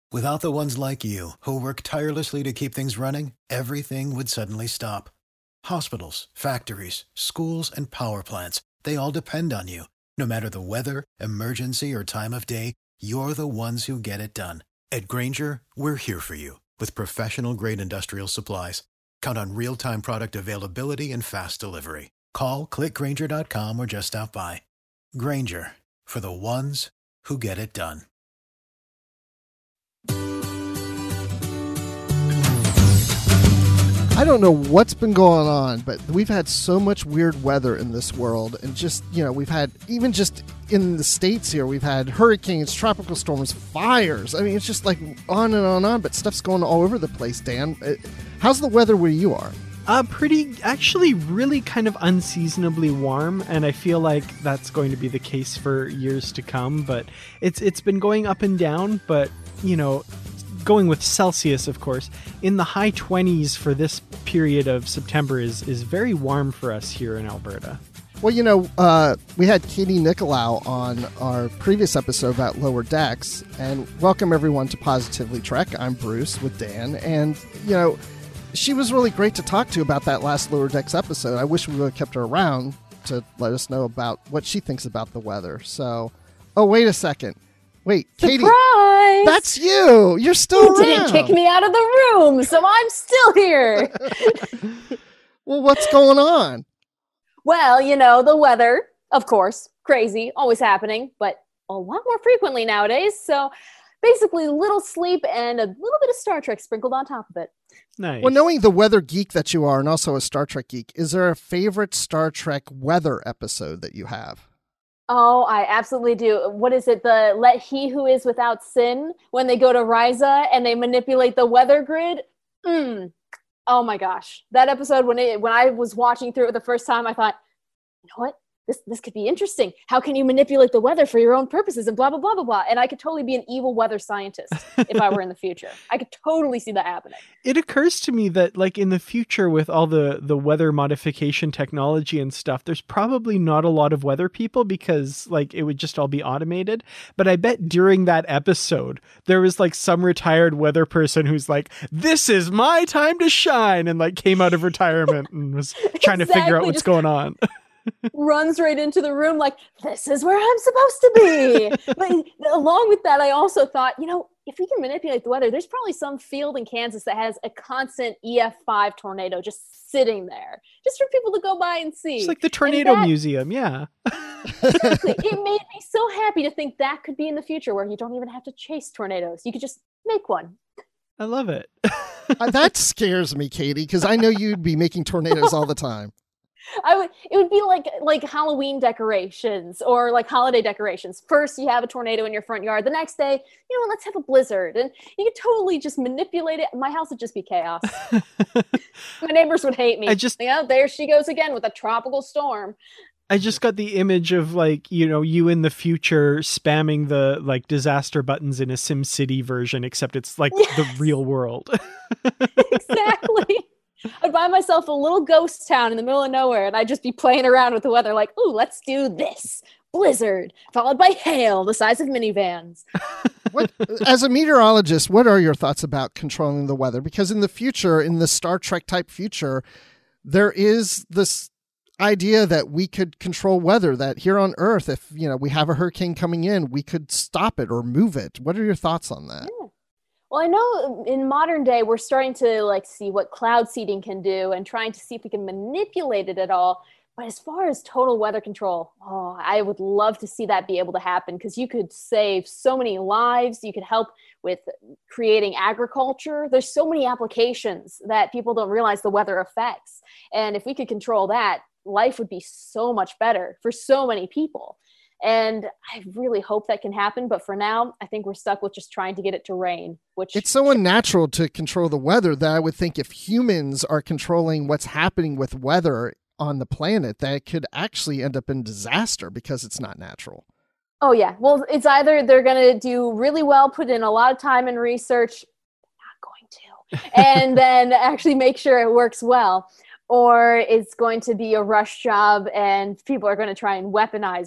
Without the ones like you, who work tirelessly to keep things running, everything would suddenly stop. Hospitals, factories, schools, and power plants, they all depend on you. No matter the weather, emergency, or time of day, you're the ones who get it done. At Grainger, we're here for you with professional-grade industrial supplies. Count on real-time product availability and fast delivery. Call, click Grainger.com, or just stop by. Grainger, for the ones who get it done. I don't know what's been going on, but we've had so much weird weather in this world. And just, we've had, even just in the States here, we've had hurricanes, tropical storms, fires. I mean, it's just like on and on, but stuff's going all over the place, Dan. How's the weather where you are? Actually really kind of unseasonably warm, and I feel like that's going to be the case for years to come. But it's been going up and down, but, going with Celsius, of course, in the high 20s for this period of September is very warm for us here in Alberta. Well, we had Katie Nicolau on our previous episode about Lower Decks, and welcome everyone to Positively Trek. I'm Bruce with Dan, and, she was really great to talk to about that last Lower Decks episode. I wish we would have kept her around to let us know about what she thinks about the weather. So, wait a second. Wait, Katie. Surprise! That's you! You're still around! You didn't kick me out of the room, so I'm still here! Well, what's going on? Well, the weather, of course, crazy, always happening, but a lot more frequently nowadays, so basically little sleep and a little bit of Star Trek sprinkled on top of it. Nice. Well, knowing the weather geek that you are and also a Star Trek geek, is there a favorite Star Trek weather episode that you have? Oh, I absolutely do. What is it? The Let He Who Is Without Sin, when they go to Risa and they manipulate the weather grid? Oh my gosh. That episode, when I was watching through it the first time, I thought, you know what? This could be interesting. How can you manipulate the weather for your own purposes and blah, blah, blah, blah, blah. And I could totally be an evil weather scientist if I were in the future. I could totally see that happening. It occurs to me that, like, in the future with all the weather modification technology and stuff, there's probably not a lot of weather people because, like, it would just all be automated. But I bet during that episode, there was, like, some retired weather person who's like, this is my time to shine, and, like, came out of retirement and was trying to figure out what's going on. Runs right into the room like, this is where I'm supposed to be. But along with that, I also thought, if we can manipulate the weather, there's probably some field in Kansas that has a constant EF5 tornado just sitting there, just for people to go by and see. It's like the tornado museum, yeah. Exactly. It made me so happy to think that could be in the future where you don't even have to chase tornadoes. You could just make one. I love it. That scares me, Katie, because I know you'd be making tornadoes all the time. It would be like Halloween decorations or like holiday decorations. First, you have a tornado in your front yard. The next day, let's have a blizzard. And you could totally just manipulate it. My house would just be chaos. My neighbors would hate me. There she goes again with a tropical storm. I just got the image of, like, you in the future spamming the, like, disaster buttons in a SimCity version, except it's like the real world. Exactly. I'd buy myself a little ghost town in the middle of nowhere, and I'd just be playing around with the weather like, ooh, let's do this. Blizzard, followed by hail the size of minivans. As a meteorologist, what are your thoughts about controlling the weather? Because in the future, in the Star Trek type future, there is this idea that we could control weather, that here on Earth, if we have a hurricane coming in, we could stop it or move it. What are your thoughts on that? Yeah. Well, I know in modern day, we're starting to see what cloud seeding can do and trying to see if we can manipulate it at all. But as far as total weather control, I would love to see that be able to happen because you could save so many lives. You could help with creating agriculture. There's so many applications that people don't realize the weather affects. And if we could control that, life would be so much better for so many people. And I really hope that can happen. But for now, I think we're stuck with just trying to get it to rain. It's so unnatural to control the weather that I would think if humans are controlling what's happening with weather on the planet, that it could actually end up in disaster because it's not natural. Oh, yeah. Well, it's either they're going to do really well, put in a lot of time and research, not going to, and then actually make sure it works well. Or it's going to be a rush job and people are going to try and weaponize it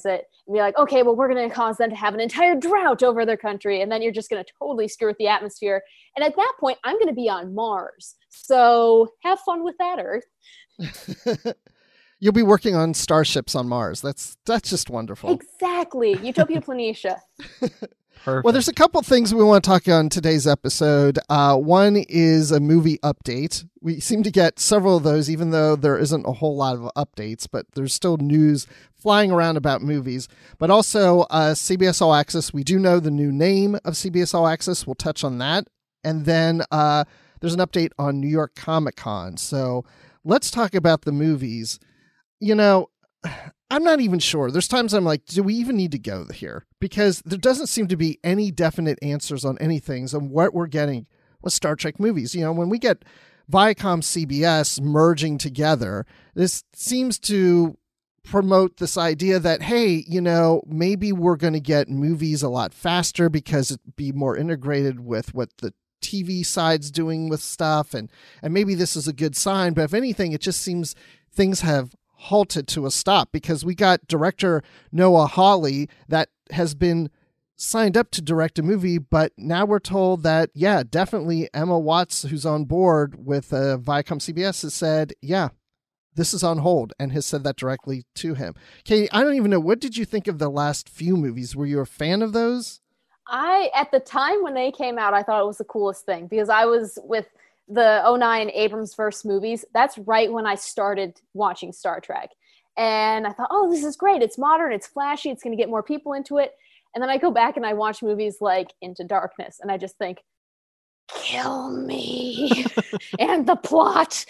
and be like, okay, well, we're going to cause them to have an entire drought over their country. And then you're just going to totally screw with the atmosphere. And at that point, I'm going to be on Mars. So have fun with that, Earth. You'll be working on starships on Mars. That's just wonderful. Exactly. Utopia Planitia. Perfect. Well, there's a couple things we want to talk on today's episode. One is a movie update. We seem to get several of those, even though there isn't a whole lot of updates, but there's still news flying around about movies. But also CBS All Access. We do know the new name of CBS All Access. We'll touch on that. And then there's an update on New York Comic Con. So let's talk about the movies. You know, I'm not even sure. There's times I'm like, do we even need to go here? Because there doesn't seem to be any definite answers on anything on what we're getting with Star Trek movies. You know, when we get Viacom CBS merging together, this seems to promote this idea that, hey, you know, maybe we're going to get movies a lot faster because it'd be more integrated with what the TV side's doing with stuff. And maybe this is a good sign. But if anything, it just seems things have halted to a stop because we got director Noah Hawley that has been signed up to direct a movie, but now we're told that, yeah, definitely Emma Watts, who's on board with Viacom CBS, has said, yeah, this is on hold, and has said that directly to him. Katie, I don't even know, what did you think of the last few movies? Were you a fan of those? At the time when they came out, I thought it was the coolest thing because I was with the 2009 Abrams verse movies. That's right when I started watching Star Trek. And I thought, oh, this is great. It's modern. It's flashy. It's going to get more people into it. And then I go back and I watch movies like Into Darkness. And I just think, kill me and the plot.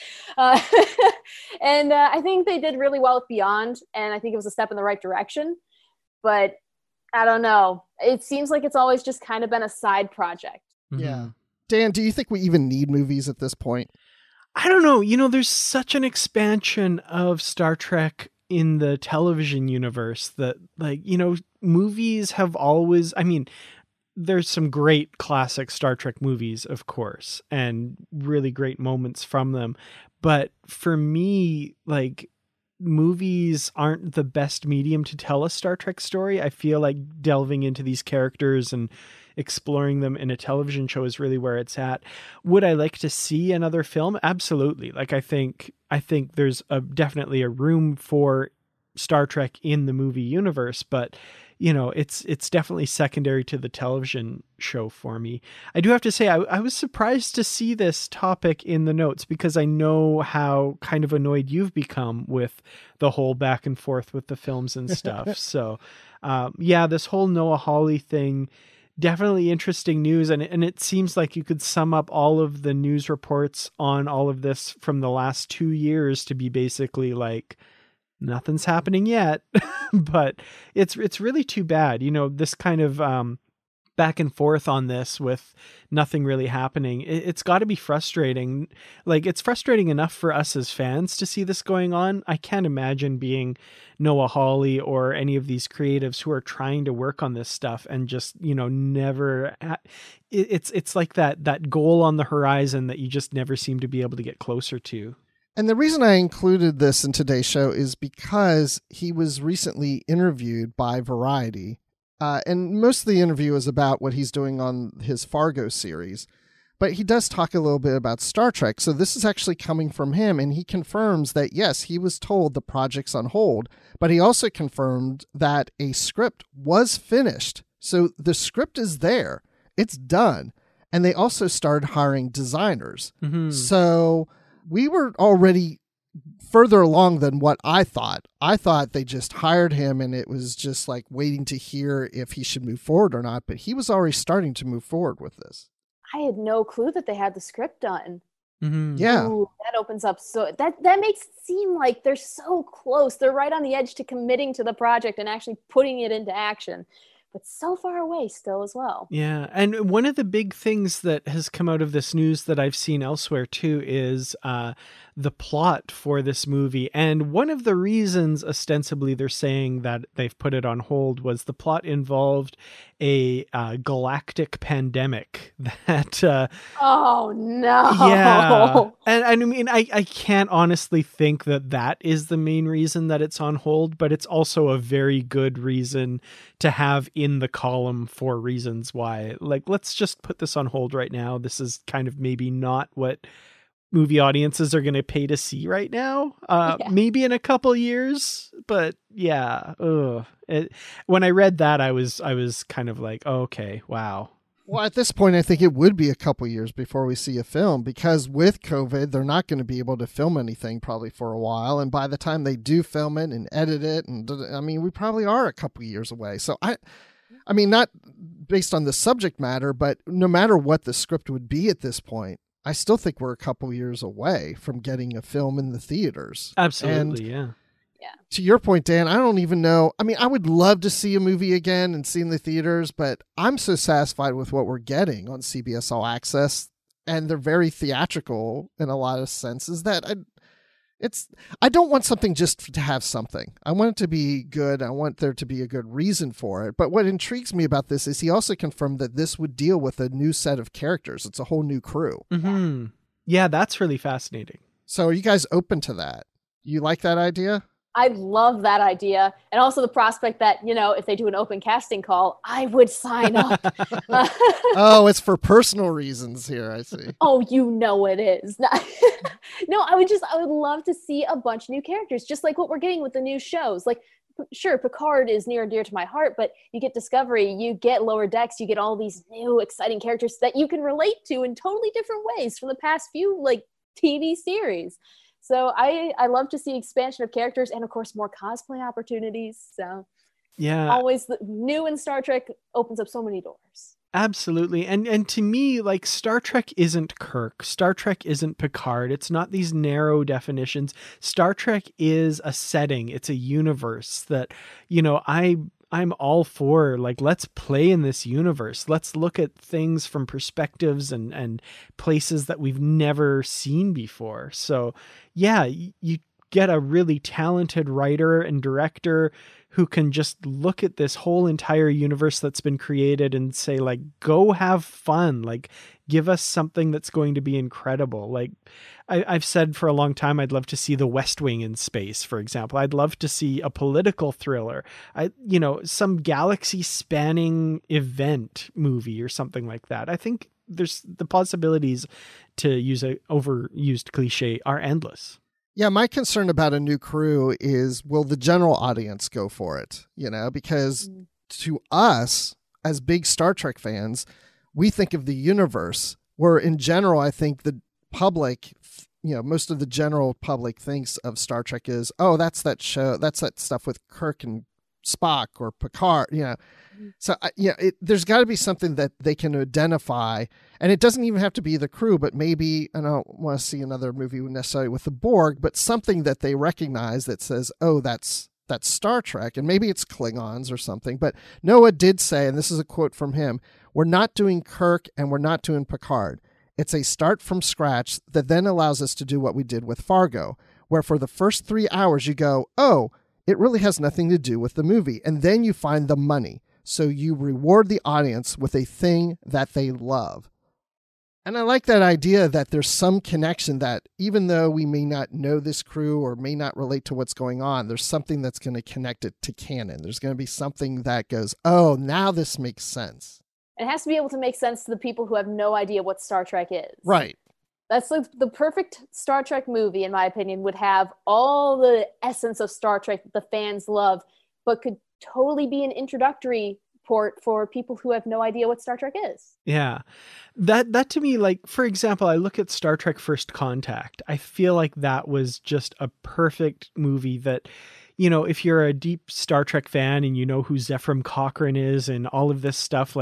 And I think they did really well with Beyond. And I think it was a step in the right direction. But I don't know. It seems like it's always just kind of been a side project. Yeah. Dan, do you think we even need movies at this point? I don't know. You know, there's such an expansion of Star Trek in the television universe that, like, you know, movies have always, I mean, there's some great classic Star Trek movies, of course, and really great moments from them. But for me, like, movies aren't the best medium to tell a Star Trek story. I feel like delving into these characters and exploring them in a television show is really where it's at. Would I like to see another film? Absolutely. Like, I think there's definitely a room for Star Trek in the movie universe, but you know, it's definitely secondary to the television show for me. I do have to say, I was surprised to see this topic in the notes because I know how kind of annoyed you've become with the whole back and forth with the films and stuff. So yeah, this whole Noah Hawley thing, definitely interesting news. And it seems like you could sum up all of the news reports on all of this from the last 2 years to be basically like, nothing's happening yet. But it's really too bad. You know, this kind of back and forth on this with nothing really happening. It's got to be frustrating. Like, it's frustrating enough for us as fans to see this going on. I can't imagine being Noah Hawley or any of these creatives who are trying to work on this stuff and just, you know, never. It's like that goal on the horizon that you just never seem to be able to get closer to. And the reason I included this in today's show is because he was recently interviewed by Variety. And most of the interview is about what he's doing on his Fargo series. But he does talk a little bit about Star Trek. So this is actually coming from him. And he confirms that, yes, he was told the project's on hold. But he also confirmed that a script was finished. So the script is there. It's done. And they also started hiring designers. Mm-hmm. So we were already further along than what I thought. I thought they just hired him and it was just like waiting to hear if he should move forward or not. But he was already starting to move forward with this. I had no clue that they had the script done. Mm-hmm. Yeah. Ooh, that opens up. So that makes it seem like they're so close. They're right on the edge to committing to the project and actually putting it into action. But so far away still as well. Yeah. And one of the big things that has come out of this news that I've seen elsewhere too is the plot for this movie. And one of the reasons ostensibly they're saying that they've put it on hold was the plot involved a galactic pandemic that oh no. Yeah. And I mean, I can't honestly think that that is the main reason that it's on hold, but it's also a very good reason to have in the column for reasons why. Like, let's just put this on hold right now. This is kind of maybe not what movie audiences are going to pay to see right now. Maybe in a couple years, but yeah. When I read that, I was kind of like, oh, okay, wow. Well, at this point, I think it would be a couple years before we see a film, because with COVID, they're not going to be able to film anything probably for a while. And by the time they do film it and edit it, and I mean, we probably are a couple years away. So I mean, not based on the subject matter, but no matter what the script would be at this point, I still think we're a couple years away from getting a film in the theaters. Absolutely, yeah. To your point, Dan, I don't even know. I mean, I would love to see a movie again and see in the theaters, but I'm so satisfied with what we're getting on CBS All Access, and they're very theatrical in a lot of senses that I don't want something just to have something. I want it to be good. I want there to be a good reason for it. But what intrigues me about this is he also confirmed that this would deal with a new set of characters. It's a whole new crew. Mm-hmm. Yeah, that's really fascinating. So are you guys open to that? You like that idea? I love that idea. And also the prospect that, if they do an open casting call, I would sign up. Oh, it's for personal reasons here, I see. Oh, it is. No, I would love to see a bunch of new characters, just like what we're getting with the new shows. Like, sure, Picard is near and dear to my heart, but you get Discovery, you get Lower Decks, you get all these new exciting characters that you can relate to in totally different ways from the past few, TV series. So I love to see expansion of characters and, of course, more cosplay opportunities. So yeah, always the new in Star Trek opens up so many doors. Absolutely. And to me, Star Trek isn't Kirk. Star Trek isn't Picard. It's not these narrow definitions. Star Trek is a setting. It's a universe that, I'm all for, let's play in this universe. Let's look at things from perspectives and places that we've never seen before. So yeah, you get a really talented writer and director who can just look at this whole entire universe that's been created and say, go have fun. Give us something that's going to be incredible. I've said for a long time, I'd love to see The West Wing in space, for example. I'd love to see a political thriller, some galaxy spanning event movie or something like that. I think there's the possibilities, to use a overused cliche, are endless. Yeah, my concern about a new crew is, will the general audience go for it? Because to us, as big Star Trek fans, we think of the universe, where in general, I think the public, most of the general public thinks of Star Trek as, oh, that's that show, that's that stuff with Kirk and Spock or Picard, So, there's got to be something that they can identify, and it doesn't even have to be the crew, but maybe, I don't want to see another movie necessarily with the Borg, but something that they recognize that says, oh, that's Star Trek, and maybe it's Klingons or something. But Noah did say, and this is a quote from him, "We're not doing Kirk and we're not doing Picard. It's a start from scratch that then allows us to do what we did with Fargo, where for the first 3 hours you go, oh, it really has nothing to do with the movie. And then you find the money. So you reward the audience with a thing that they love." And I like that idea that there's some connection, that even though we may not know this crew or may not relate to what's going on, there's something that's going to connect it to canon. There's going to be something that goes, oh, now this makes sense. It has to be able to make sense to the people who have no idea what Star Trek is. Right. That's the perfect Star Trek movie, in my opinion, would have all the essence of Star Trek that the fans love, but could totally be an introductory port for people who have no idea what Star Trek is. Yeah. That to me, for example, I look at Star Trek First Contact. I feel like that was just a perfect movie that, if you're a deep Star Trek fan and you know who Zefram Cochrane is and all of this stuff,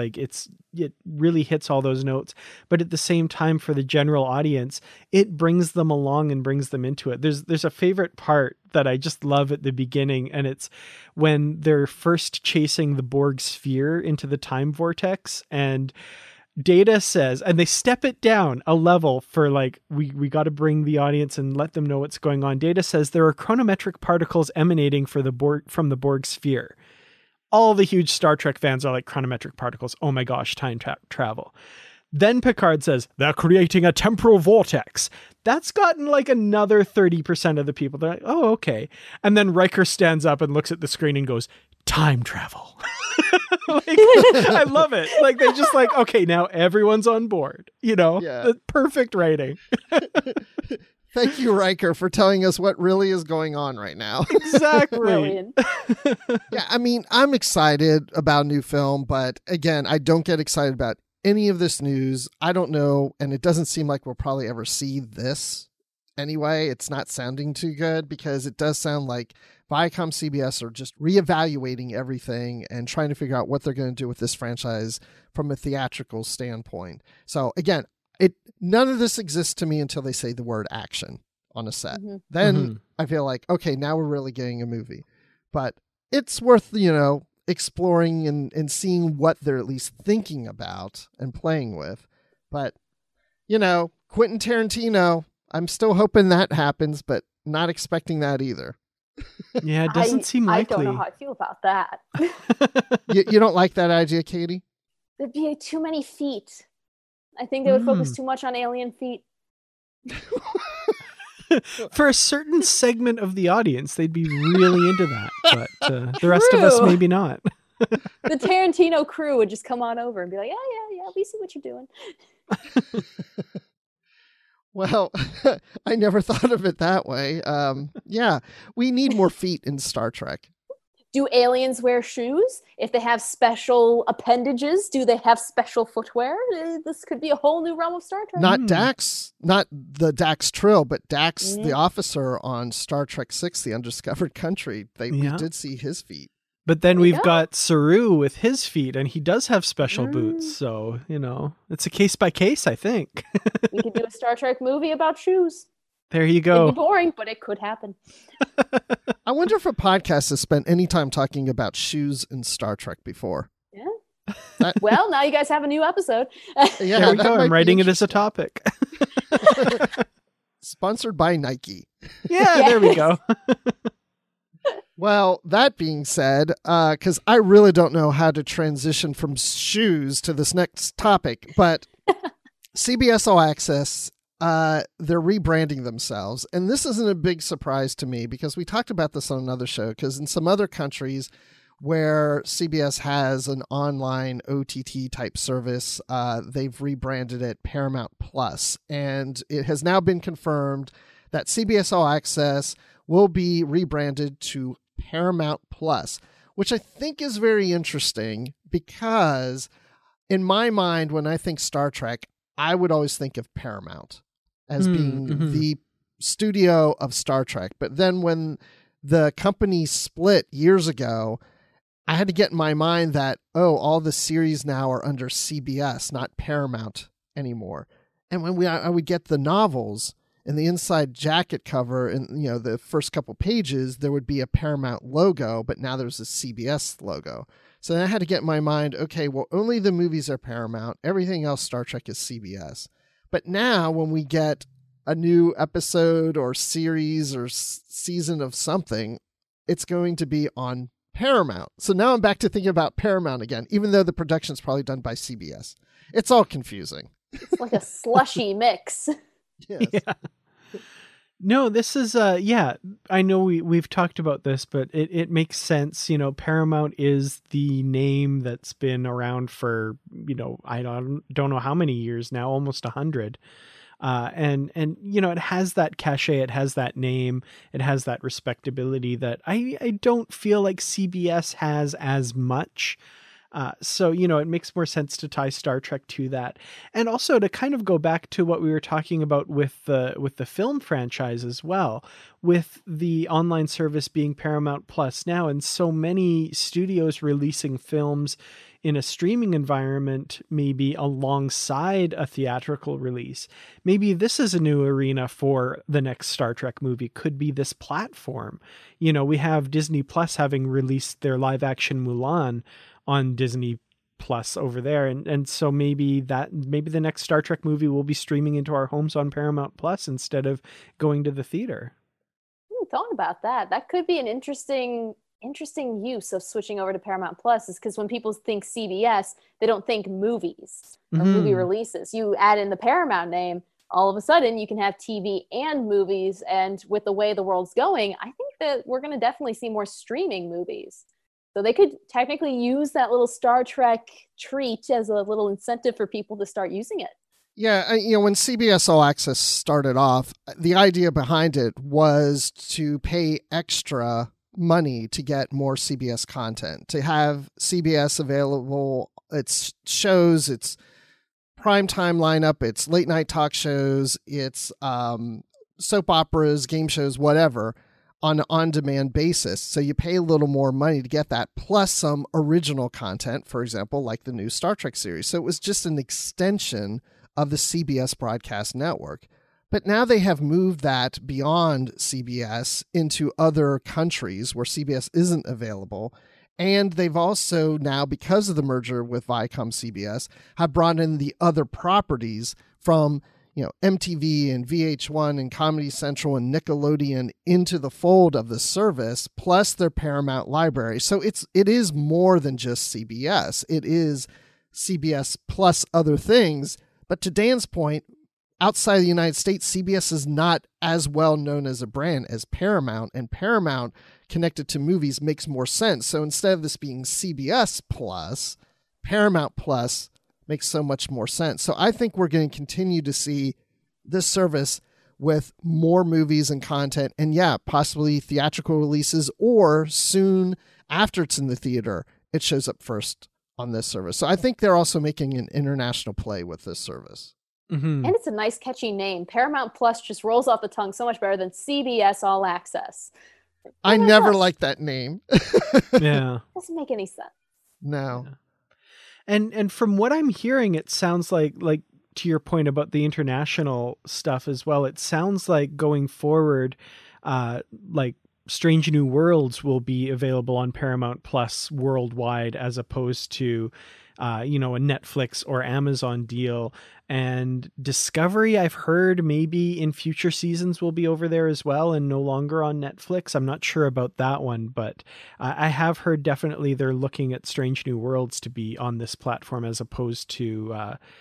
it really hits all those notes. But at the same time, for the general audience, it brings them along and brings them into it. There's a favorite part that I just love at the beginning, and it's when they're first chasing the Borg sphere into the time vortex, and Data says, and they step it down a level for like, we got to bring the audience and let them know what's going on. Data says there are chronometric particles emanating from the Borg sphere. All the huge Star Trek fans are like, chronometric particles. Oh my gosh, time travel. Then Picard says, they're creating a temporal vortex. That's gotten like another 30% of the people. They're like, oh, okay. And then Riker stands up and looks at the screen and goes, time travel. Like, I love it. Like, they just like, okay, now everyone's on board. You know, Yeah. Perfect writing. Thank you, Riker, for telling us what really is going on right now. Exactly. Brilliant. Yeah, I mean, I'm excited about a new film, but again, I don't get excited about any of this news. I don't know, and it doesn't seem like we'll probably ever see this anyway. It's not sounding too good because it does sound like Viacom CBS are just reevaluating everything and trying to figure out what they're going to do with this franchise from a theatrical standpoint. So again, none of this exists to me until they say the word action on a set. Mm-hmm. Then I feel like, okay, now we're really getting a movie. But it's worth, exploring and seeing what they're at least thinking about and playing with. But, Quentin Tarantino, I'm still hoping that happens, but not expecting that either. Yeah, it doesn't seem likely. I don't know how I feel about that. You don't like that idea, Katie? There'd be too many feet. I think they would focus too much on alien feet. For a certain segment of the audience, they'd be really into that. But the rest of us, maybe not. The Tarantino crew would just come on over and be like, yeah, we see what you're doing. Well, I never thought of it that way. Yeah, we need more feet in Star Trek. Do aliens wear shoes? If they have special appendages, do they have special footwear? This could be a whole new realm of Star Trek. Not Dax, not the Dax Trill, but Dax, the officer on Star Trek VI, The Undiscovered Country. We did see his feet. But then we've got Saru with his feet, and he does have special boots. So, it's a case by case, I think. We could do a Star Trek movie about shoes. There you go. It'd be boring, but it could happen. I wonder if a podcast has spent any time talking about shoes in Star Trek before. Yeah. Well, now you guys have a new episode. Yeah, there we go. I'm writing it as a topic. Sponsored by Nike. Yeah, there we go. Well, that being said, because I really don't know how to transition from shoes to this next topic, but CBS All Access, they're rebranding themselves. And this isn't a big surprise to me because we talked about this on another show, because in some other countries where CBS has an online OTT type service, they've rebranded it Paramount Plus. And it has now been confirmed that CBS All Access will be rebranded to Paramount Plus, which I think is very interesting because in my mind, when I think Star Trek, I would always think of Paramount as being the studio of Star Trek. But then when the company split years ago, I had to get in my mind that, all the series now are under CBS, not Paramount anymore. And when I would get the novels, in the inside jacket cover, and the first couple pages, there would be a Paramount logo, but now there's a CBS logo. So then I had to get in my mind, okay, well, only the movies are Paramount. Everything else Star Trek is CBS. But now when we get a new episode or series or season of something, it's going to be on Paramount. So now I'm back to thinking about Paramount again, even though the production's probably done by CBS. It's all confusing. It's like a slushy mix. Yes. Yeah. No, this is I know we've talked about this, but it makes sense. Paramount is the name that's been around for, I don't know how many years now, almost 100. And it has that cachet, it has that name, it has that respectability that I don't feel like CBS has as much. So, it makes more sense to tie Star Trek to that. And also to kind of go back to what we were talking about with the film franchise as well, with the online service being Paramount Plus now, and so many studios releasing films in a streaming environment, maybe alongside a theatrical release. Maybe this is a new arena for the next Star Trek movie, could be this platform. We have Disney Plus having released their live action Mulan on Disney Plus over there, and so maybe the next Star Trek movie will be streaming into our homes on Paramount Plus instead of going to the theater. Thought about that. That could be an interesting use of switching over to Paramount Plus, is because when people think CBS, they don't think movies or movie releases. You add in the Paramount name, all of a sudden you can have TV and movies. And with the way the world's going, I think that we're going to definitely see more streaming movies. So they could technically use that little Star Trek treat as a little incentive for people to start using it. Yeah, when CBS All Access started off, the idea behind it was to pay extra money to get more CBS content, to have CBS available, its shows, its primetime lineup, its late night talk shows, its soap operas, game shows, whatever, on an on-demand basis. So you pay a little more money to get that, plus some original content, for example, like the new Star Trek series. So it was just an extension of the CBS broadcast network. But now they have moved that beyond CBS into other countries where CBS isn't available. And they've also now, because of the merger with Viacom CBS, have brought in the other properties from MTV and VH1 and Comedy Central and Nickelodeon into the fold of the service, plus their Paramount library. So it is more than just CBS. It is CBS plus other things. But to Dan's point, outside the United States, CBS is not as well known as a brand as Paramount, and Paramount connected to movies makes more sense. So instead of this being CBS plus, Paramount Plus makes so much more sense. So I think we're going to continue to see this service with more movies and content, and possibly theatrical releases, or soon after it's in the theater, it shows up first on this service. So I think they're also making an international play with this service. And it's a nice catchy name. Paramount Plus just rolls off the tongue so much better than CBS All Access. I never liked that name. Yeah. Doesn't make any sense. No. Yeah. And from what I'm hearing, it sounds like to your point about the international stuff as well, it sounds like going forward, like Strange New Worlds will be available on Paramount Plus worldwide, as opposed to, a Netflix or Amazon deal. And Discovery, I've heard maybe in future seasons will be over there as well and no longer on Netflix. I'm not sure about that one, but I have heard definitely they're looking at Strange New Worlds to be on this platform, as opposed to,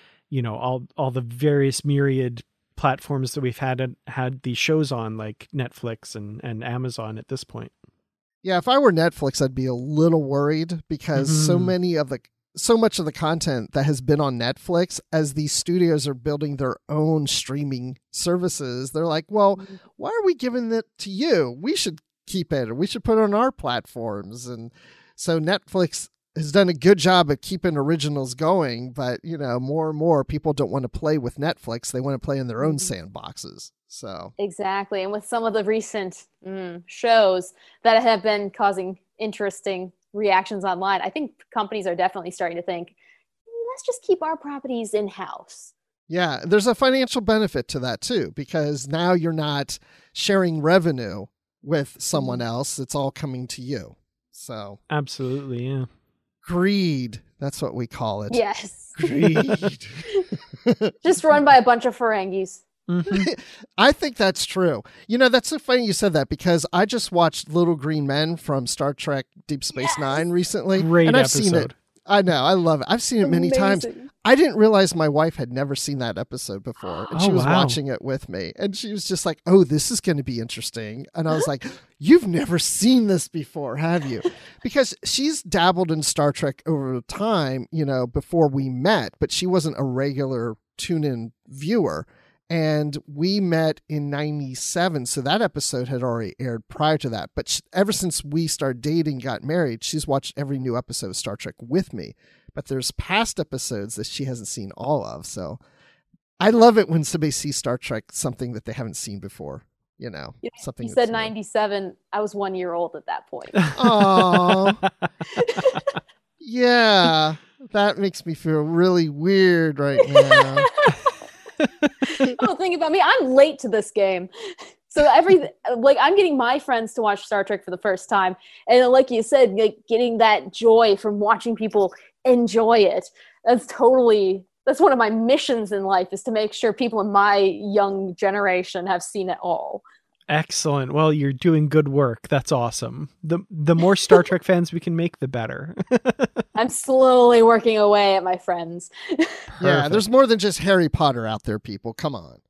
all the various myriad platforms that we've had these shows on, like Netflix and Amazon at this point. Yeah, if I were Netflix, I'd be a little worried, because so much of the content that has been on Netflix, as these studios are building their own streaming services, they're like, well, why are we giving it to you? We should keep it, or we should put it on our platforms. And so Netflix has done a good job of keeping originals going, but more and more people don't want to play with Netflix. They want to play in their own sandboxes. So exactly. And with some of the recent shows that have been causing interesting reactions online, I think companies are definitely starting to think, let's just keep our properties in-house. Yeah, there's a financial benefit to that too, because now you're not sharing revenue with someone else. It's all coming to you. So absolutely, yeah. Greed. That's what we call it. Yes. Greed. Just run by a bunch of Ferengis. I think that's true. That's so funny you said that, because I just watched Little Green Men from Star Trek Deep Space Nine recently. Great and I've episode. seen it. I know. I love it. I've seen it many times. I didn't realize my wife had never seen that episode before, and she was watching it with me, and she was just like, oh, this is going to be interesting. And I was like, you've never seen this before, have you? Because she's dabbled in Star Trek over time, before we met, but she wasn't a regular tune-in viewer. And we met in 97, so that episode had already aired prior to that. But ever since we started dating, got married, she's watched every new episode of Star Trek with me. But there's past episodes that she hasn't seen all of. So I love it when somebody sees Star Trek, something that they haven't seen before. Something. You said 97. I was 1 year old at that point. Oh, yeah. That makes me feel really weird right now. Oh, think about me. I'm late to this game. So I'm getting my friends to watch Star Trek for the first time. And like you said, getting that joy from watching people enjoy it. That's one of my missions in life, is to make sure people in my young generation have seen it all. Excellent. Well, you're doing good work. That's awesome. The more Star Trek fans we can make, the better. I'm slowly working away at my friends. Yeah, there's more than just Harry Potter out there, people. Come on.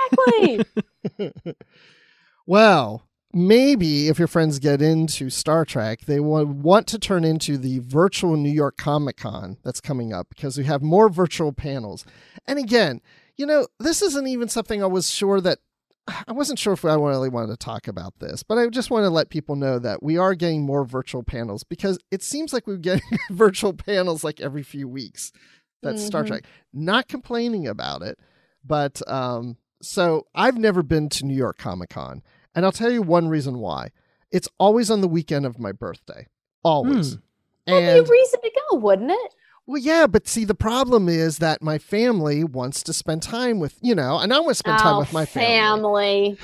Exactly. Well, maybe if your friends get into Star Trek, they want to turn into the virtual New York Comic Con that's coming up, because we have more virtual panels. And again, this isn't even something I wasn't sure if I really wanted to talk about this, but I just want to let people know that we are getting more virtual panels, because it seems like we're getting virtual panels like every few weeks. That's Star Trek. Not complaining about it, but so I've never been to New York Comic Con, and I'll tell you one reason why. It's always on the weekend of my birthday. Always. That'd be a reason to go, wouldn't it? Well, yeah, but see, the problem is that my family wants to spend time with, and I want to spend time with my family.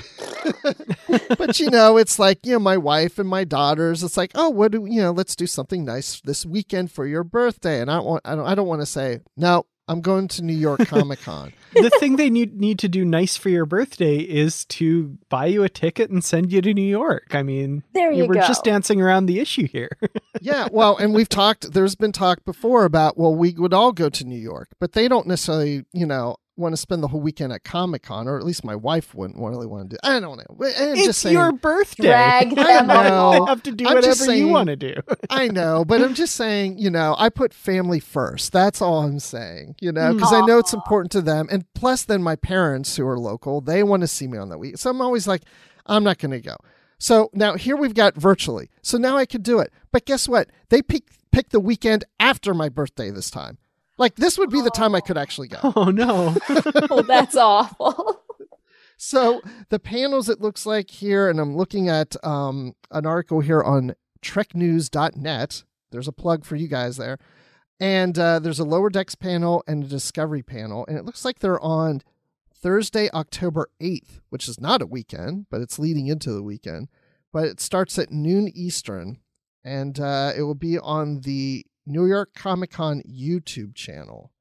But, it's like, my wife and my daughters, it's like, oh, let's do something nice this weekend for your birthday. And I don't want to say, no, I'm going to New York Comic Con. The thing they need to do nice for your birthday is to buy you a ticket and send you to New York. I mean, we're just dancing around the issue here. Yeah, well, and there's been talk before about, well, we would all go to New York, but they don't necessarily, want to spend the whole weekend at Comic Con, or at least my wife wouldn't really want to do. I don't know. It's just saying, your birthday. Drag them along. Have to do whatever you want to do. I know, but I'm just saying, I put family first. That's all I'm saying, because I know it's important to them. And plus, then my parents who are local, they want to see me on that week. So I'm always like, I'm not going to go. So now here we've got virtually. So now I could do it. But guess what? They picked the weekend after my birthday this time. Like, this would be the time I could actually go. Oh, no. Oh, that's awful. So the panels, it looks like here, and I'm looking at an article here on treknews.net. There's a plug for you guys there. And there's a Lower Decks panel and a Discovery panel. And it looks like they're on Thursday, October 8th, which is not a weekend, but it's leading into the weekend. But it starts at noon Eastern, and it will be on the New York Comic Con YouTube channel.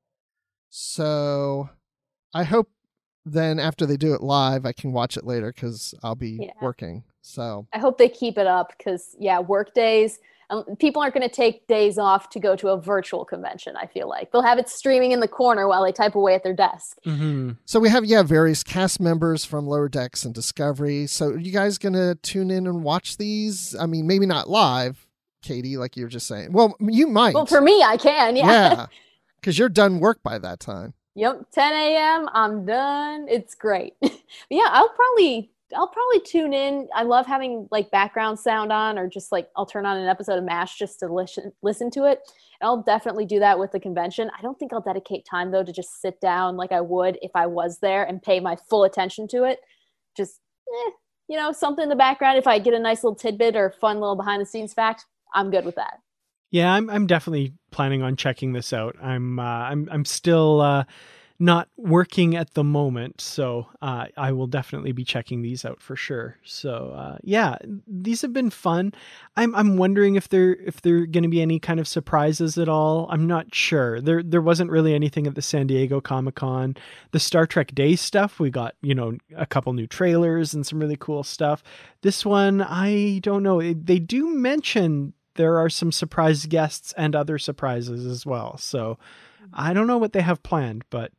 So I hope then after they do it live, I can watch it later, because I'll be working. So I hope they keep it up, because work days, people aren't going to take days off to go to a virtual convention. I feel like they'll have it streaming in the corner while they type away at their desk. Mm-hmm. So we have various cast members from Lower Decks and Discovery. So are you guys going to tune in and watch these? I mean, maybe not live, Katie, like you were just saying. Well, you might. Well, for me, I can, Yeah, because you're done work by that time. Yep, 10 a.m., I'm done. It's great. Yeah, I'll probably tune in. I love having like background sound on, or just like I'll turn on an episode of MASH just to listen to it. And I'll definitely do that with the convention. I don't think I'll dedicate time, though, to just sit down like I would if I was there and pay my full attention to it. Just, something in the background. If I get a nice little tidbit or fun little behind the scenes fact, I'm good with that. Yeah, I'm definitely planning on checking this out. I'm still not working at the moment, so I will definitely be checking these out for sure. So these have been fun. I'm wondering if they're going to be any kind of surprises at all. I'm not sure. There wasn't really anything at the San Diego Comic-Con. The Star Trek Day stuff, we got a couple new trailers and some really cool stuff. This one, I don't know. They do mention there are some surprise guests and other surprises as well. So I don't know what they have planned, but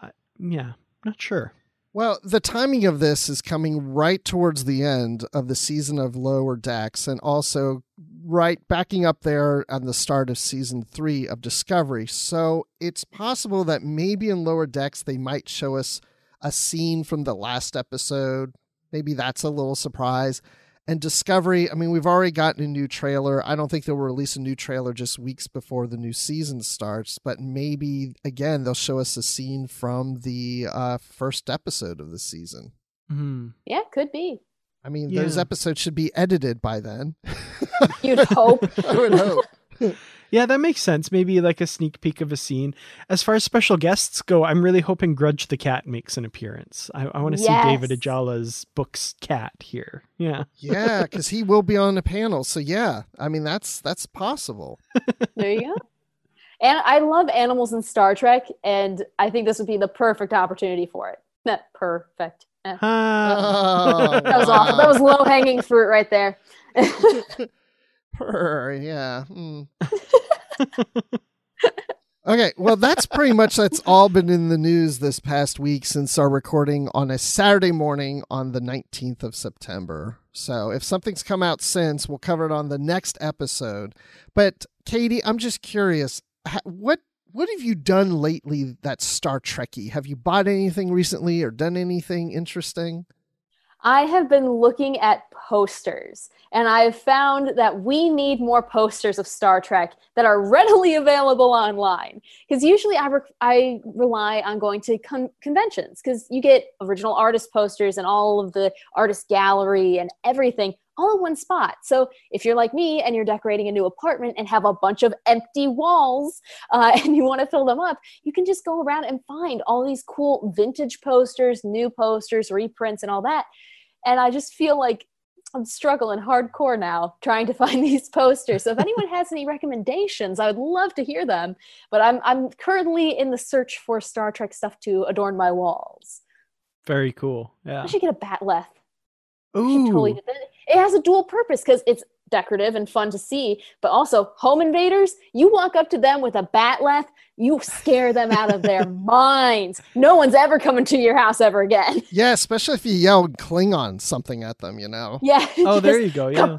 not sure. Well, the timing of this is coming right towards the end of the season of Lower Decks, and also right backing up there on the start of season 3 of Discovery. So it's possible that maybe in Lower Decks they might show us a scene from the last episode. Maybe that's a little surprise. And Discovery, I mean, we've already gotten a new trailer. I don't think they'll release a new trailer just weeks before the new season starts, but maybe, again, they'll show us a scene from the first episode of the season. Mm-hmm. Yeah, could be. I mean, those episodes should be edited by then. You'd hope. I would hope. Yeah, that makes sense. Maybe like a sneak peek of a scene. As far as special guests go, I'm really hoping Grudge the Cat makes an appearance. I want to see David Ajala's book's cat here. Yeah. Yeah, because he will be on the panel. So yeah, I mean, that's possible. There you go. And I love animals in Star Trek, and I think this would be the perfect opportunity for it. Not perfect. Oh, That was awful. That was low-hanging fruit right there. Yeah. Okay, well, that's all been in the news this past week since our recording on a Saturday morning on the 19th of September. So if something's come out since, we'll cover it on the next episode. But Katie, I'm just curious, what have you done lately that's Star Trek-y? Have you bought anything recently or done anything interesting? I have been looking at posters, and I have found that we need more posters of Star Trek that are readily available online. Because usually I rely on going to conventions, because you get original artist posters and all of the artist gallery and everything all in one spot. So if you're like me and you're decorating a new apartment and have a bunch of empty walls and you want to fill them up, you can just go around and find all these cool vintage posters, new posters, reprints, and all that. And I just feel like I'm struggling hardcore now trying to find these posters. So if anyone has any recommendations, I would love to hear them. But I'm currently in the search for Star Trek stuff to adorn my walls. Very cool. Yeah. I should get a batleth. Ooh. Totally do that. It has a dual purpose because it's decorative and fun to see, but also home invaders, you walk up to them with a batleth, you scare them out of their minds. No one's ever coming to your house ever again. Yeah, especially if you yell Klingon something at them, Yeah. Oh, there you go. Yeah.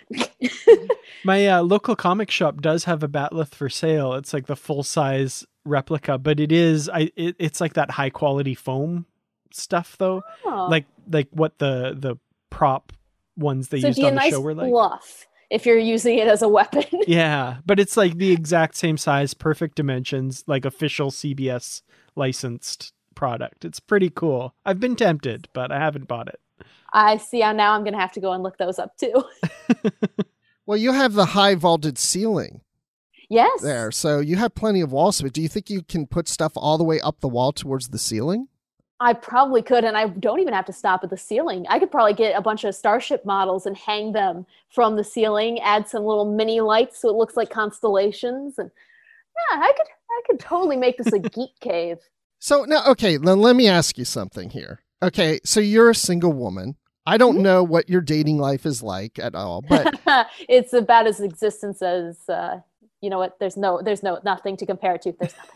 My local comic shop does have a batleth for sale. It's like the full-size replica, but it's like that high-quality foam stuff, though. Oh. Like what the prop ones they used on the show were like. Bluff if you're using it as a weapon. Yeah, but it's like the exact same size, perfect dimensions, like official CBS licensed product. It's pretty cool. I've been tempted, but I haven't bought it. I see how now I'm going to have to go and look those up too. Well, you have the high vaulted ceiling. Yes. There, so you have plenty of wall space. Do you think you can put stuff all the way up the wall towards the ceiling? I probably could, and I don't even have to stop at the ceiling. I could probably get a bunch of Starship models and hang them from the ceiling, add some little mini lights so it looks like constellations. And yeah, I could totally make this a geek cave. So now, okay, then let me ask you something here. Okay, so you're a single woman. I don't know what your dating life is like at all, but it's about as existence as you know what? There's nothing to compare it to. There's nothing.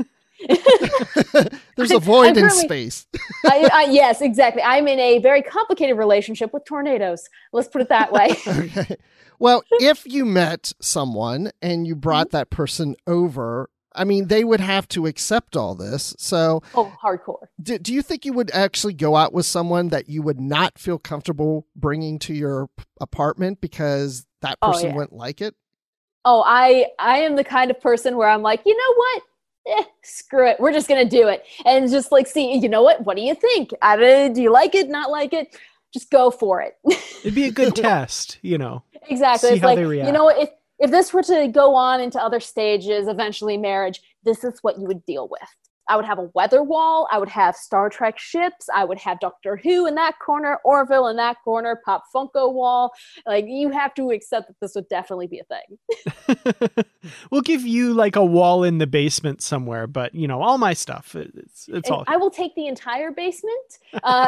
There's a void in space. Yes, exactly. I'm in a very complicated relationship with tornadoes. Let's put it that way. Okay. Well, if you met someone and you brought that person over, I mean, they would have to accept all this. So, hardcore. Do you think you would actually go out with someone that you would not feel comfortable bringing to your apartment because that person wouldn't like it? Oh, I am the kind of person where I'm like, you know what? Screw it. We're just going to do it. And just like, see, you know what? What do you think? Do you like it? Not like it? Just go for it. It'd be a good test, you know. Exactly. See it's how like, they react. You know, if this were to go on into other stages, eventually marriage, this is what you would deal with. I would have a weather wall. I would have Star Trek ships. I would have Doctor Who in that corner, Orville in that corner, Pop Funko wall. Like, you have to accept that this would definitely be a thing. We'll give you like a wall in the basement somewhere, but you know, all my stuff, it's all. I will take the entire basement.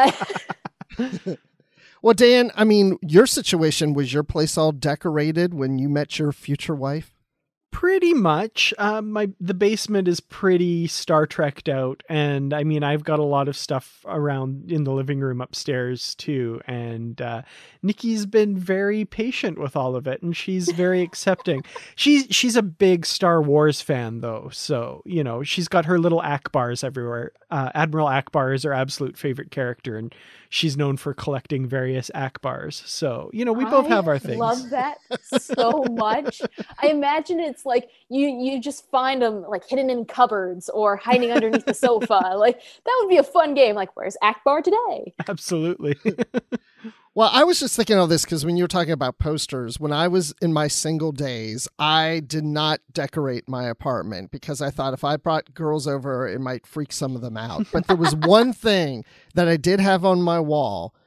Well, Dan, I mean, your situation, was your place all decorated when you met your future wife? Pretty much. The basement is pretty Star Trek'd out, and I mean, I've got a lot of stuff around in the living room upstairs too. And Nikki's been very patient with all of it, and she's very accepting. She's a big Star Wars fan, though, so you know she's got her little Akbars everywhere. Admiral Akbar is her absolute favorite character, and she's known for collecting various Akbars. So you know, we both have our things. I love that so much. I imagine it's like you just find them like hidden in cupboards or hiding underneath the sofa. Like that would be a fun game. Like, where's Akbar today? Absolutely. Well, I was just thinking of this because when you were talking about posters, when I was in my single days, I did not decorate my apartment because I thought if I brought girls over, it might freak some of them out. But there was one thing that I did have on my wall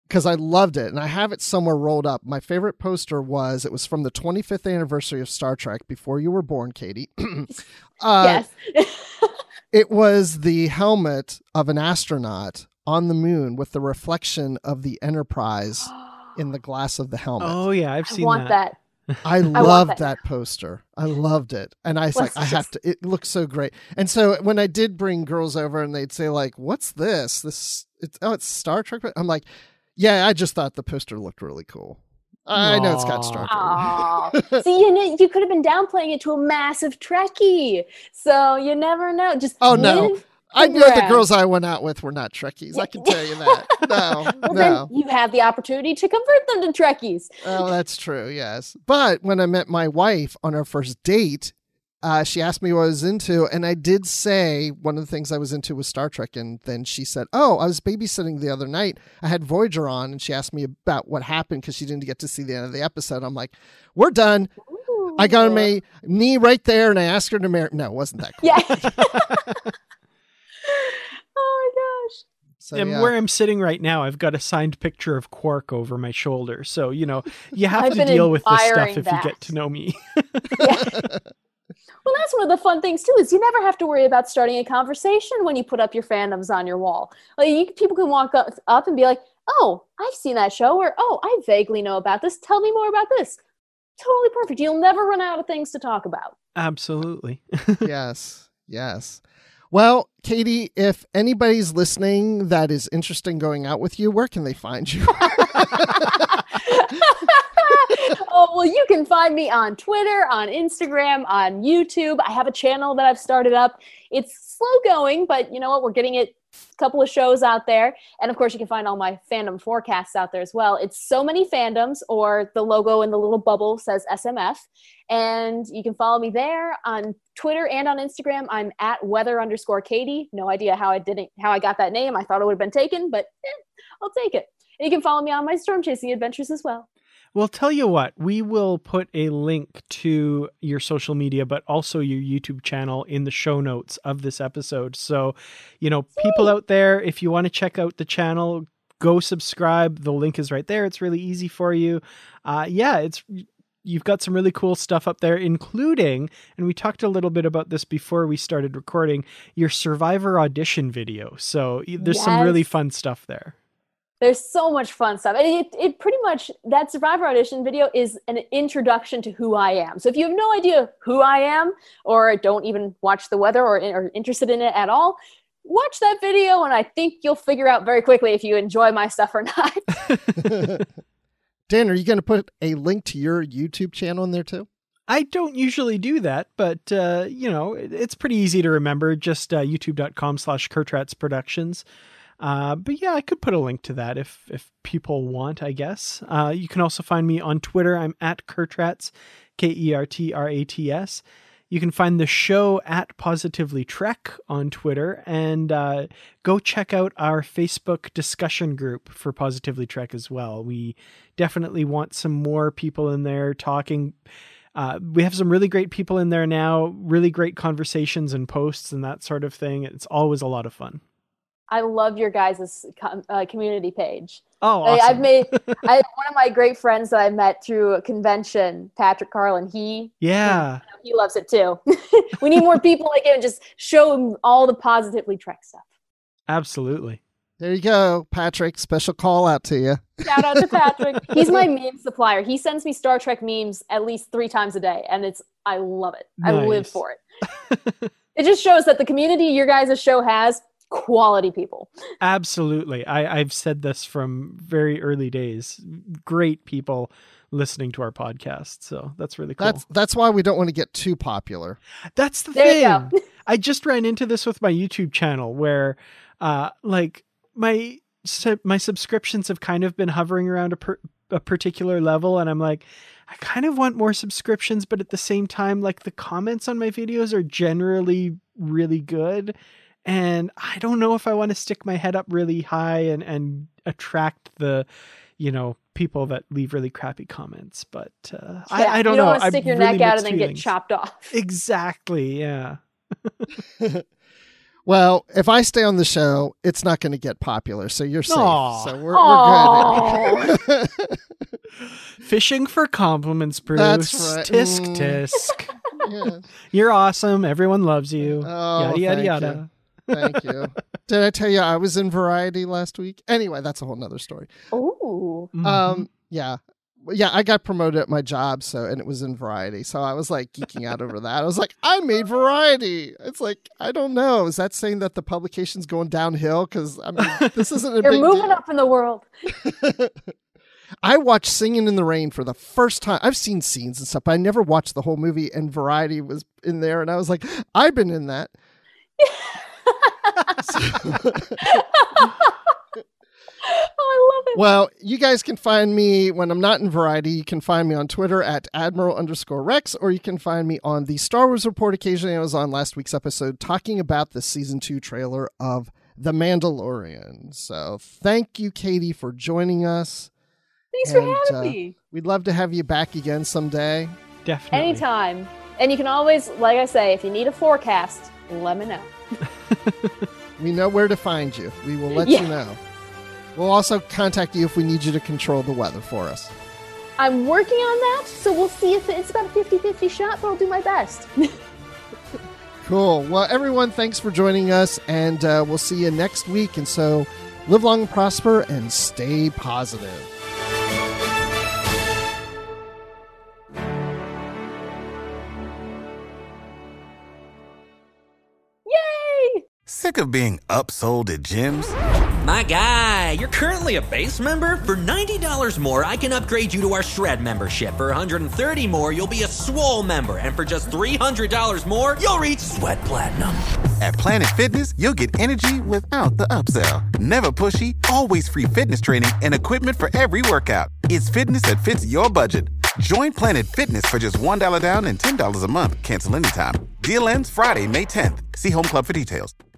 because I loved it, and I have it somewhere rolled up. My favorite poster was from the 25th anniversary of Star Trek, before you were born, Katie. Yes. It was the helmet of an astronaut on the moon with the reflection of the Enterprise in the glass of the helmet. Oh yeah, I've seen I want that. I loved that poster. I loved it. And I was like, it looks so great. And so when I did bring girls over and they'd say like, what's this? It's Star Trek. I'm like, yeah, I just thought the poster looked really cool. I know it's got Star Trek. See, you could have been downplaying it to a massive Trekkie. So you never know. Just no. I know the girls I went out with were not Trekkies. I can tell you that. No. Then you have the opportunity to convert them to Trekkies. Oh, that's true. Yes. But when I met my wife on our first date, she asked me what I was into. And I did say one of the things I was into was Star Trek. And then she said, I was babysitting the other night. I had Voyager on, and she asked me about what happened because she didn't get to see the end of the episode. I'm like, we're done. Ooh. I got my knee right there, and I asked her to marry. No, it wasn't that cool. Yeah. Oh my gosh. So, and where I'm sitting right now, I've got a signed picture of Quark over my shoulder. So, you have to deal with this stuff if you get to know me. Well, that's one of the fun things too, is you never have to worry about starting a conversation when you put up your fandoms on your wall. Like people can walk up and be like, oh, I've seen that show, or, oh, I vaguely know about this. Tell me more about this. Totally perfect. You'll never run out of things to talk about. Absolutely. Yes. Well, Katie, if anybody's listening that is interested in going out with you, where can they find you? Oh, well, you can find me on Twitter, on Instagram, on YouTube. I have a channel that I've started up. It's slow going, but you know what? We're getting a couple of shows out there. And of course, you can find all my fandom forecasts out there as well. It's So Many Fandoms, or the logo in the little bubble says SMF. And you can follow me there on Twitter and on Instagram. I'm at weather_Katie. No idea how I got that name. I thought it would have been taken, but I'll take it. And you can follow me on my storm chasing adventures as well. Well, tell you what, we will put a link to your social media, but also your YouTube channel in the show notes of this episode. So, people out there, if you want to check out the channel, go subscribe. The link is right there. It's really easy for you. You've got some really cool stuff up there, including, and we talked a little bit about this before we started recording, your Survivor audition video. So there's some really fun stuff there. There's so much fun stuff. And it pretty much, that Survivor audition video is an introduction to who I am. So if you have no idea who I am, or don't even watch the weather or are interested in it at all, watch that video, and I think you'll figure out very quickly if you enjoy my stuff or not. Dan, are you going to put a link to your YouTube channel in there too? I don't usually do that, but, it's pretty easy to remember. Just youtube.com/KurtratsProductions. But yeah, I could put a link to that if people want, I guess. You can also find me on Twitter. I'm at Kurtrats, KERTRATS. You can find the show at Positively Trek on Twitter, and go check out our Facebook discussion group for Positively Trek as well. We definitely want some more people in there talking. We have some really great people in there now, really great conversations and posts and that sort of thing. It's always a lot of fun. I love your guys' community page. Oh, awesome. I have one of my great friends that I met through a convention, Patrick Carlin. He loves it too. We need more people like him. Just show him all the Positively Trek stuff. Absolutely. There you go, Patrick. Special call out to you. Shout out to Patrick. He's my meme supplier. He sends me Star Trek memes at least 3 times a day, and I love it. Nice. I live for it. It just shows that the community your guys' show has quality people. Absolutely. I've said this from very early days. Great people listening to our podcast. So that's really cool. That's why we don't want to get too popular. That's the thing. I just ran into this with my YouTube channel where my subscriptions have kind of been hovering around a particular level. And I'm like, I kind of want more subscriptions, but at the same time, like the comments on my videos are generally really good. And I don't know if I want to stick my head up really high and attract the, people that leave really crappy comments. But I don't know. You don't want to stick your neck out and then get chopped off. Exactly. Yeah. Well, if I stay on the show, it's not going to get popular, so you're safe. Aw. So we're good. Fishing for compliments, Bruce. That's right. Tisk tisk. Yeah. You're awesome. Everyone loves you. Oh, yada yada thank yada. you. Thank you. Did I tell you I was in Variety last week? Anyway, that's a whole nother story. Ooh. Yeah. Yeah, I got promoted at my job, and it was in Variety. So I was like geeking out over that. I was like, I made Variety. It's like, I don't know. Is that saying that the publication's going downhill? Because, I mean, this isn't a You're big moving deal. up in the world. I watched Singing in the Rain for the first time. I've seen scenes and stuff, but I never watched the whole movie, and Variety was in there, and I was like, I've been in that. Oh, I love it. Well, you guys can find me when I'm not in Variety. You can find me on Twitter at Admiral_Rex, or you can find me on the Star Wars Report. Occasionally, I was on last week's episode talking about the season 2 trailer of The Mandalorian. So thank you, Katie, for joining us. Thanks for having me. We'd love to have you back again someday. Definitely. Anytime. And you can always, like I say, if you need a forecast, let me know. We know where to find you. We will let Yeah. you know. We'll also contact you if we need you to control the weather for us. I'm working on that, so we'll see if it's about a 50-50 shot, but I'll do my best. Cool. Well, everyone, thanks for joining us, and we'll see you next week. And so live long and prosper and stay positive. Yay! Sick of being upsold at gyms? My guy, you're currently a base member? For $90 more, I can upgrade you to our Shred membership. For $130 more, you'll be a Swole member. And for just $300 more, you'll reach Sweat Platinum. At Planet Fitness, you'll get energy without the upsell. Never pushy, always free fitness training and equipment for every workout. It's fitness that fits your budget. Join Planet Fitness for just $1 down and $10 a month. Cancel anytime. Deal ends Friday, May 10th. See Home Club for details.